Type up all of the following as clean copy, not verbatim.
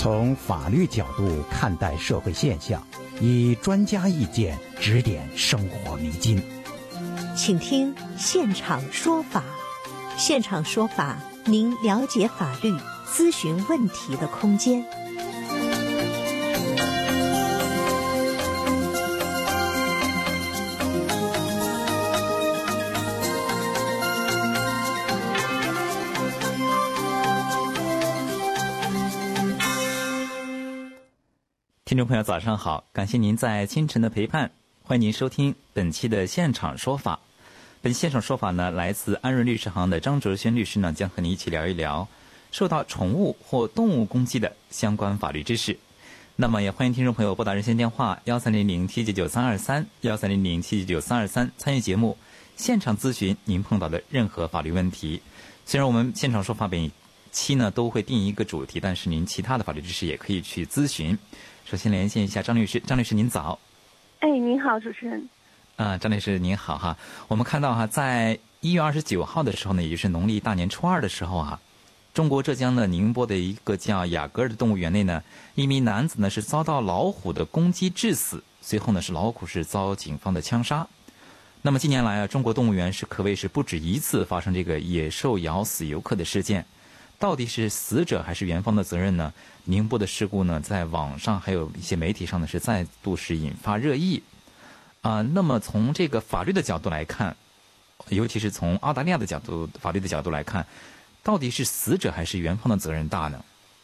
从法律角度看待社会现象，以专家意见指点生活迷津。 请听现场说法。现场说法，您了解法律、咨询问题的空间。 听众朋友早上好，感谢您在清晨的陪伴，欢迎您收听本期的现场说法。本期现场说法呢，来自安润律师行的张哲轩律师呢，将和您一起聊一聊受到宠物或动物攻击的相关法律知识。那么也欢迎听众朋友拨打热线电话1300-799-323 1300-799-323参与节目，现场咨询您碰到的任何法律问题。虽然我们现场说法每期呢都会定一个主题，但是您其他的法律知识也可以去咨询。首先连线一下张律师，张律师您早。 您好，主持人。 张律师您好哈。我们看到哈，在1月29号的时候呢，也就是农历大年初2的时候啊，中国浙江的宁波的一个叫雅阁尔的动物园内呢，一名男子呢是遭到老虎的攻击致死，随后呢是老虎是遭警方的枪杀。那么近年来啊，中国动物园是可谓是不止一次发生这个野兽咬死游客的事件。到底是死者还是园方的责任呢？宁波的事故呢，在网上还有一些媒体上呢，是再度是引发热议那么从这个法律的角度来看，尤其是从澳大利亚的法律的角度来看，到底是死者还是园方的责任大呢？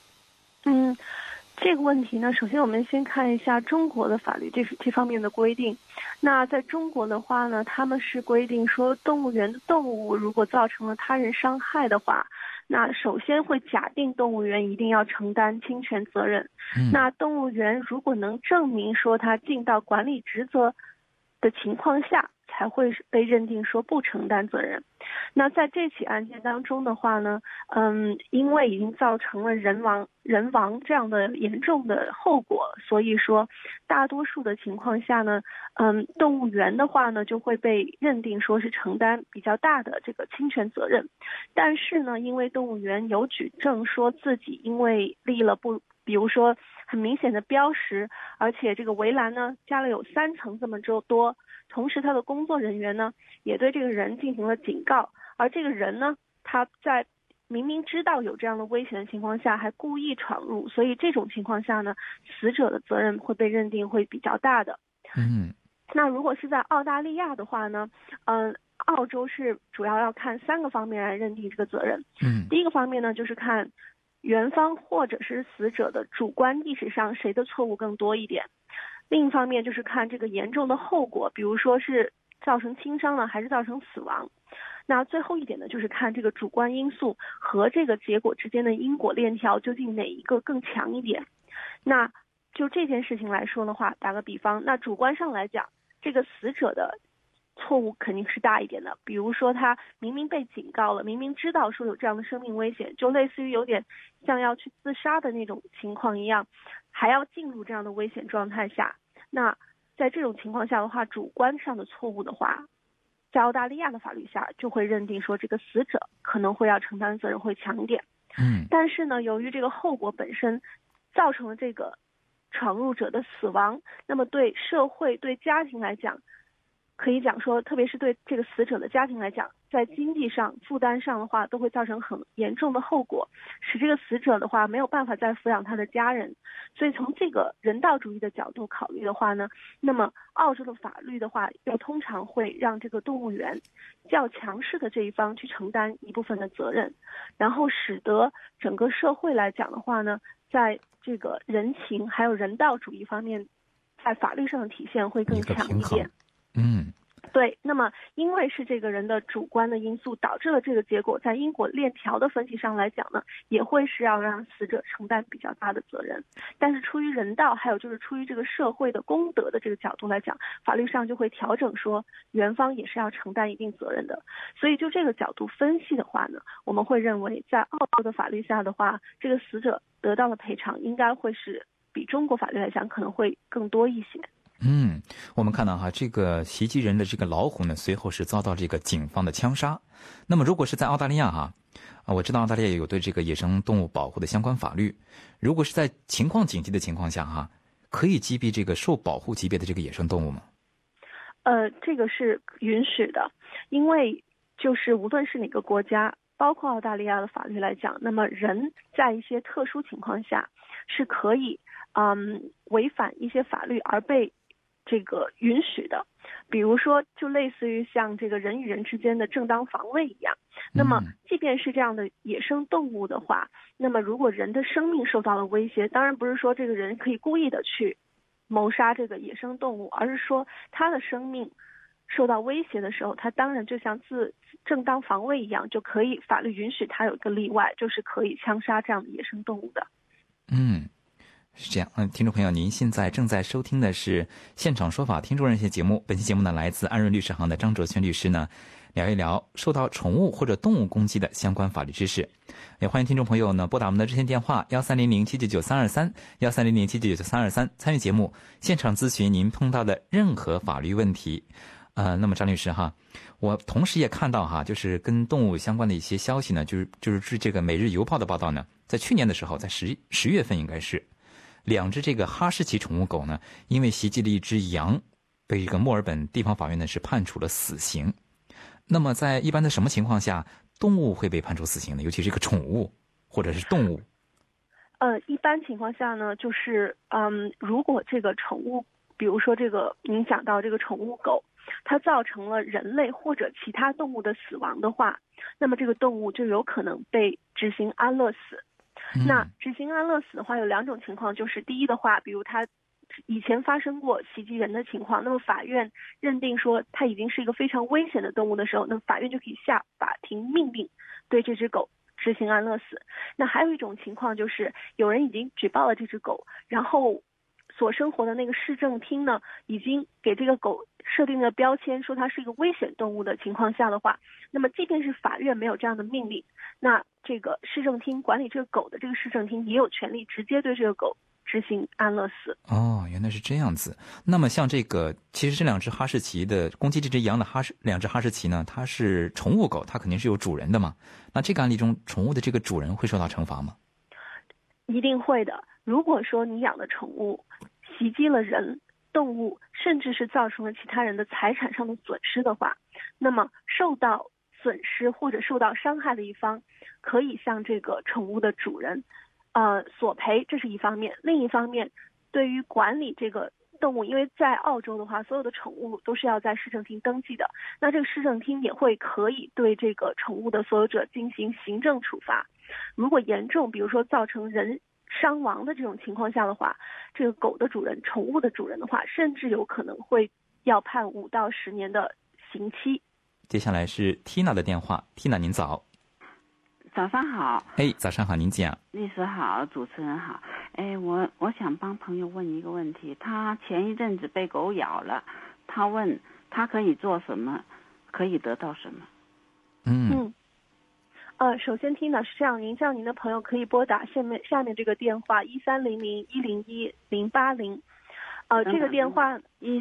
这个问题呢，首先我们先看一下中国的法律这方面的规定。那在中国的话呢，他们是规定说，动物园的动物如果造成了他人伤害的话，那首先会假定动物园一定要承担侵权责任。那动物园如果能证明说他尽到管理职责的情况下，才会被认定说不承担责任。那在这起案件当中的话呢，因为已经造成了人亡这样的严重的后果，所以说大多数的情况下呢，动物园的话呢就会被认定说是承担比较大的这个侵权责任。但是呢，因为动物园有举证说自己因为立了比如说很明显的标识，而且这个围栏呢加了有3层这么多，同时他的工作人员呢也对这个人进行了警告，而这个人呢他在明明知道有这样的危险的情况下还故意闯入，所以这种情况下呢，死者的责任会被认定会比较大的。那如果是在澳大利亚的话呢，澳洲是主要要看3个方面来认定这个责任。第一个方面呢，就是看园方或者是死者的主观意识上谁的错误更多一点。另一方面就是看这个严重的后果，比如说是造成轻伤了还是造成死亡。那最后一点呢，就是看这个主观因素和这个结果之间的因果链条究竟哪一个更强一点。那就这件事情来说的话，打个比方，那主观上来讲，这个死者的错误肯定是大一点的。比如说他明明被警告了，明明知道说有这样的生命危险，就类似于有点像要去自杀的那种情况一样，还要进入这样的危险状态下，那在这种情况下的话，主观上的错误的话，在澳大利亚的法律下就会认定说这个死者可能会要承担责任会强一点。但是呢，由于这个后果本身造成了这个闯入者的死亡，那么对社会对家庭来讲，可以讲说，特别是对这个死者的家庭来讲，在经济上负担上的话，都会造成很严重的后果，使这个死者的话没有办法再抚养他的家人。所以从这个人道主义的角度考虑的话呢，那么澳洲的法律的话，要通常会让这个动物园较强势的这一方去承担一部分的责任，然后使得整个社会来讲的话呢，在这个人情还有人道主义方面，在法律上的体现会更强一点。对，那么因为是这个人的主观的因素导致了这个结果，在因果链条的分析上来讲呢，也会是要让死者承担比较大的责任。但是出于人道，还有就是出于这个社会的公德的这个角度来讲，法律上就会调整说，园方也是要承担一定责任的。所以就这个角度分析的话呢，我们会认为在澳洲的法律下的话，这个死者得到的赔偿应该会是比中国法律来讲可能会更多一些。 我们看到哈，这个袭击人的这个老虎呢，随后是遭到这个警方的枪杀。那么如果是在澳大利亚哈，我知道澳大利亚有对这个野生动物保护的相关法律，如果是在情况紧急的情况下哈，可以击毙这个受保护级别的这个野生动物吗？ 这个是允许的，因为就是无论是哪个国家，包括澳大利亚的法律来讲，那么人在一些特殊情况下是可以违反一些法律而被这个允许的，比如说就类似于像这个人与人之间的正当防卫一样。那么即便是这样的野生动物的话，那么如果人的生命受到了威胁，当然不是说这个人可以故意的去谋杀这个野生动物，而是说他的生命受到威胁的时候，他当然就像正当防卫一样，就可以法律允许他有一个例外，就是可以枪杀这样的野生动物的。 是这样。听众朋友，您现在正在收听的是现场说法听众热线节目。本期节目呢，来自安润律师行的张哲轩律师呢，聊一聊受到宠物或者动物攻击的相关法律知识。也欢迎听众朋友呢拨打我们的热线电话1300-799-323，1300-799-323，参与节目现场咨询您碰到的任何法律问题。那么张律师哈，我同时也看到哈，就是跟动物相关的一些消息呢，就是这个《每日邮报》的报道呢，在去年的时候，在10月份应该是2只这个哈士奇宠物狗呢，因为袭击了一只羊，被这个墨尔本地方法院呢是判处了死刑。那么在一般的什么情况下动物会被判处死刑呢？尤其是这个宠物或者是动物？ 一般情况下呢，就是如果这个宠物，比如说这个您讲到这个宠物狗，它造成了人类或者其他动物的死亡的话，那么这个动物就有可能被执行安乐死。那执行安乐死的话有2种情况，就是第一的话，比如他以前发生过袭击人的情况，那么法院认定说它已经是一个非常危险的动物的时候，那么法院就可以下法庭命令对这只狗执行安乐死。那还有一种情况就是有人已经举报了这只狗，然后所生活的那个市政厅呢，已经给这个狗设定了标签，说它是一个危险动物的情况下的话，那么即便是法院没有这样的命令，那这个市政厅管理这个狗的这个市政厅也有权利直接对这个狗执行安乐死。 原来是这样子。那么像这个，其实这2只哈士奇的攻击这只羊的2只哈士奇呢，它是宠物狗，它肯定是有主人的嘛。那这个案例中，宠物的这个主人会受到惩罚吗？ 一定会的。如果说你养的宠物袭击了人、动物，甚至是造成了其他人的财产上的损失的话，那么受到损失或者受到伤害的一方可以向这个宠物的主人索赔，这是一方面。另一方面，对于管理这个动物，因为在澳洲的话，所有的宠物都是要在市政厅登记的，那这个市政厅也会可以对这个宠物的所有者进行行政处罚。如果严重，比如说造成人伤亡的这种情况下的话，这个狗的主人、宠物的主人的话，甚至有可能会要判5到10年的刑期。 接下来是 Tina 的电话。 Tina 您早。 早上好。 早上好，您讲。 律师好，主持人好。我想帮朋友问一个问题，他前一阵子被狗咬了，他问他可以做什么，可以得到什么？ 首先听的是这样，您叫您的朋友可以拨打下面这个电话1300-101-080，这个电话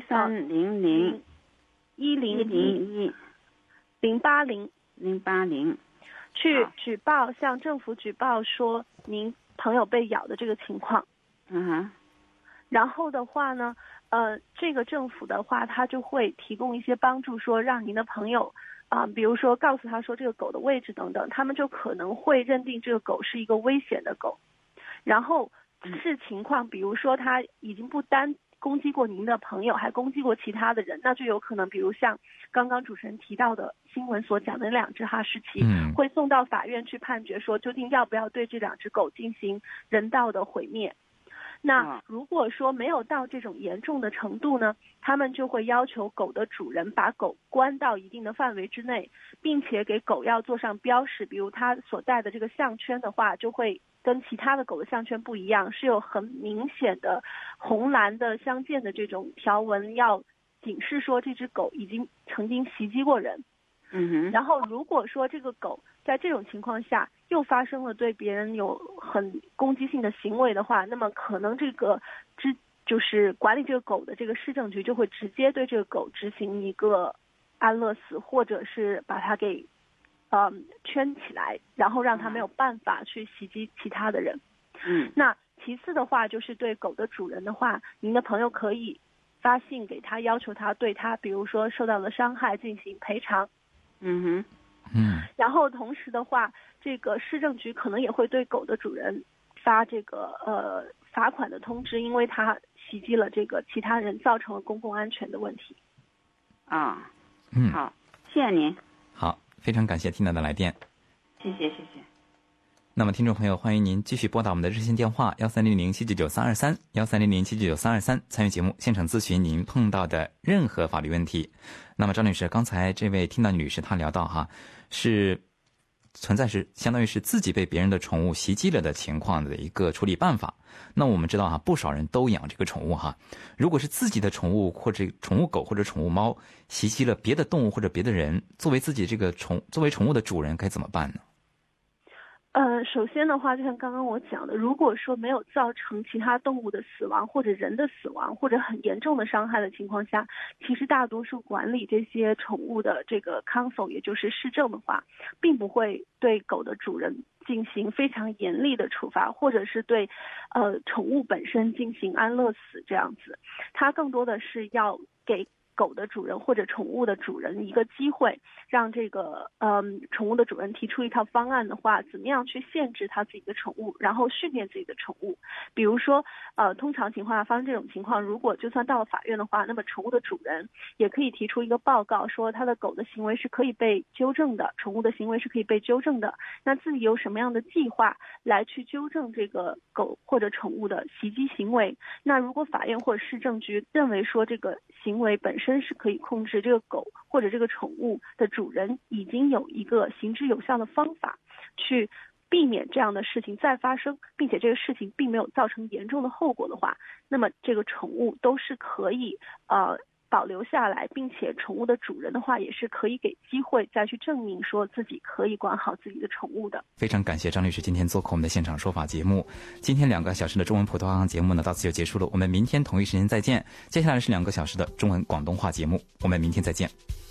1300-101-080 去举报，向政府举报说您朋友被咬的这个情况。然后的话呢，这个政府的话，他就会提供一些帮助，说让您的朋友比如说告诉他说这个狗的位置等等，他们就可能会认定这个狗是一个危险的狗。然后视情况，比如说他已经不单攻击过您的朋友，还攻击过其他的人，那就有可能比如像刚刚主持人提到的新闻所讲的2只哈士奇，会送到法院去判决说究竟要不要对这2只狗进行人道的毁灭。那如果说没有到这种严重的程度呢，他们就会要求狗的主人把狗关到一定的范围之内，并且给狗要做上标识，比如它所带的这个项圈的话，就会跟其他的狗的项圈不一样，是有很明显的红蓝的相间的这种条纹，要警示说这只狗已经曾经袭击过人。然后如果说这个狗在这种情况下又发生了对别人有很攻击性的行为的话，那么可能这个就是管理这个狗的这个市政局就会直接对这个狗执行一个安乐死，或者是把它给圈起来，然后让它没有办法去袭击其他的人。那其次的话，就是对狗的主人的话，您的朋友可以发信给他，要求他对他比如说受到的伤害进行赔偿。然后同时的话，这个市政局可能也会对狗的主人发这个罚款的通知，因为他袭击了这个其他人，造成了公共安全的问题。 好，谢谢您。 好，非常感谢缇娜的来电。 谢谢。 那么听众朋友，欢迎您继续拨打我们的热线电话1300-799-323 1300-799-323，参与节目现场咨询您碰到的任何法律问题。那么张女士，刚才这位缇娜女士她聊到是存在是相当于是自己被别人的宠物袭击了的情况的一个处理办法。那我们知道不少人都养这个宠物如果是自己的宠物或者宠物狗或者宠物猫袭击了别的动物或者别的人，作为自己这个作为宠物的主人该怎么办呢？ 首先的话，就像刚刚我讲的，如果说没有造成其他动物的死亡或者人的死亡或者很严重的伤害的情况下，其实大多数管理这些宠物的这个 council， 也就是市政的话，并不会对狗的主人进行非常严厉的处罚，或者是对宠物本身进行安乐死这样子。它更多的是要给狗的主人或者宠物的主人一个机会，让这个宠物的主人提出一套方案的话，怎么样去限制他自己的宠物，然后训练自己的宠物。比如说通常情况下发生这种情况，如果就算到了法院的话，那么宠物的主人也可以提出一个报告，说他的狗的行为是可以被纠正的，宠物的行为是可以被纠正的，那自己有什么样的计划来去纠正这个狗或者宠物的袭击行为。那如果法院或者市政局认为说这个行为本身是可以控制，这个狗或者这个宠物的主人已经有一个行之有效的方法去避免这样的事情再发生，并且这个事情并没有造成严重的后果的话，那么这个宠物都是可以保留下来，并且宠物的主人的话也是可以给机会再去证明说自己可以管好自己的宠物的。 非常感谢张律师今天做客我们的现场说法节目。今天2个小时的中文普通话节目呢到此就结束了，我们明天同一时间再见。接下来是2个小时的中文广东话节目，我们明天再见。